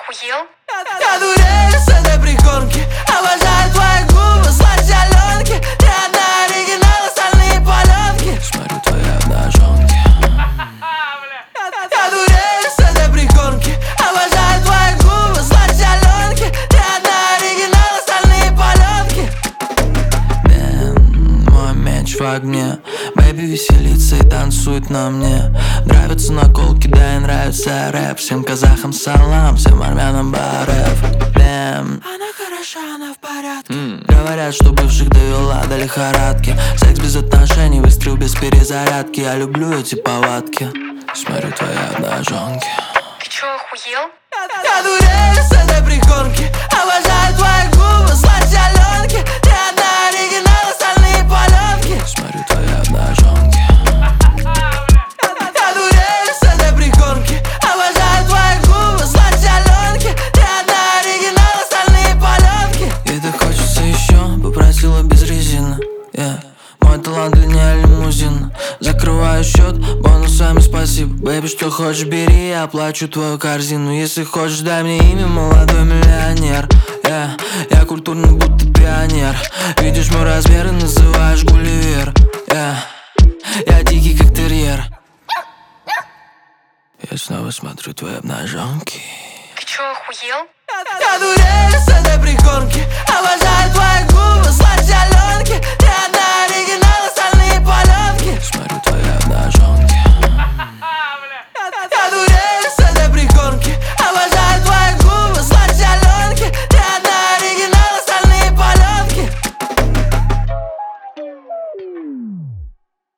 охуел? Я дурею с этой прикормки. Обожаю твои губы, сладкие. Ты одна оригинал, остальные паленки. Смотрю твои обнаженки. Я дурею с этой прикормки. Обожаю твои губы, сладкие. Ты одна оригинал, остальные паленки. Мой меч в огне. Бэйби веселится и танцует на мне. Нравятся наколки, да и нравится рэп. Всем казахам салам, всем армянам барев. Она хороша, она в порядке. Говорят, что бывших довела до лихорадки. Секс без отношений, выстрел без перезарядки. Я люблю эти повадки. Смотрю твои обнаженки. Ты чё, охуел? Я дурею с этой прикормки. Обожаю твои губы, сладкие. Ты одна оригинал, остальные паленки. Смотрю твои обнаженки. Я дурею с этой прикормки. Обожаю твои губы, сладкие. Ты одна оригинал, остальные паленки. И так хочется еще, попросила без резины. Мой талант длиннее лимузин. Закрываю счет, бонусами спасибо. Бэйби, что хочешь, бери, я оплачу твою корзину. Если хочешь, дай мне имя, молодой миллионер. Я культурный, будто пионер. Видишь мой размер и называешь Гулливер. Я дикий, как терьер. Я снова смотрю твои обнаженки. Ты чё, охуел? Я дурею с этой прикормки. Обожаю